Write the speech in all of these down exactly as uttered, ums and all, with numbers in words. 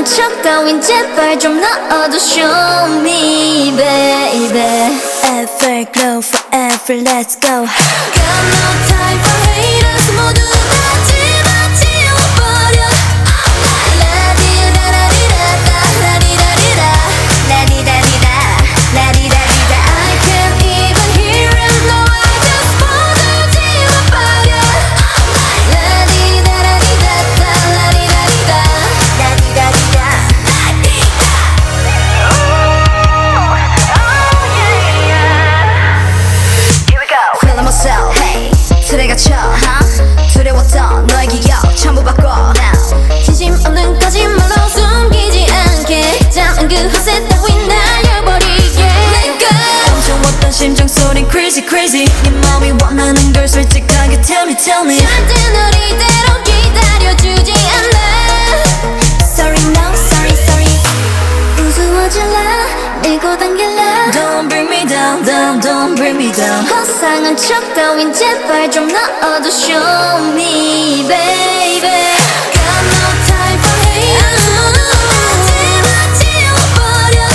속상한 척 따윈 제발 좀 넣어도 show me baby. Everglow forever let's go. Got no time for haters 모두 다 집어치워버려. 라디라라리라다 라디라리라 라디라리라 라디라리라 I can't even hear him no I just 모두 지워버려. 라디라라리라다 라디라리라 라디라리라 Feeling myself, hey, 틀에 갇혀 huh? 두려웠던 너의 기억 전부 바꿔 now. 진심 없는 거짓말로 숨기지 않게 잠은 그 허세 따윈 날려버리게 Let go. 멈춰왔던 심장 소린 crazy crazy. 네 마음이 원하는 걸 솔직하게 tell me tell me. 절대 널 이대로 기다려주지 않아. Sorry no sorry sorry. 우스워질라 밀고 당길라 Don't bring me down down don't bring me down. 허상한 척 따윈 제발 좀 넣어도 show me baby. Got no time for haters 모두 다 집어치워버려.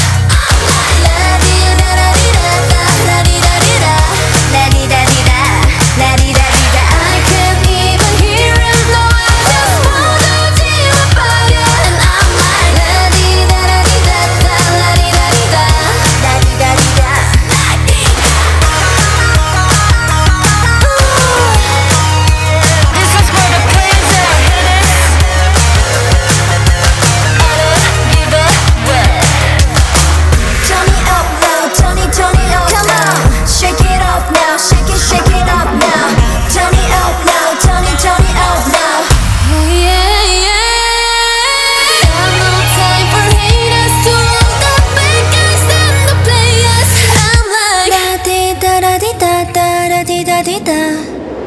라디라라리라다 라디라리라 라디라리라 라디라리라 I can't even hear him no I just 모두 지워버려. And I'm like 라디라라리라다 라디라리라 라디라리라 This is for the players that are hitters. Give a what? Turn it up now, turn it, turn it up Come on, shake it up now, shake it, shake it up now. Turn it up now, turn it, turn it up now. Oh yeah, yeah. Got no time for haters, to all the bad guys and the players. I'm like La di da da di da da da di da di da.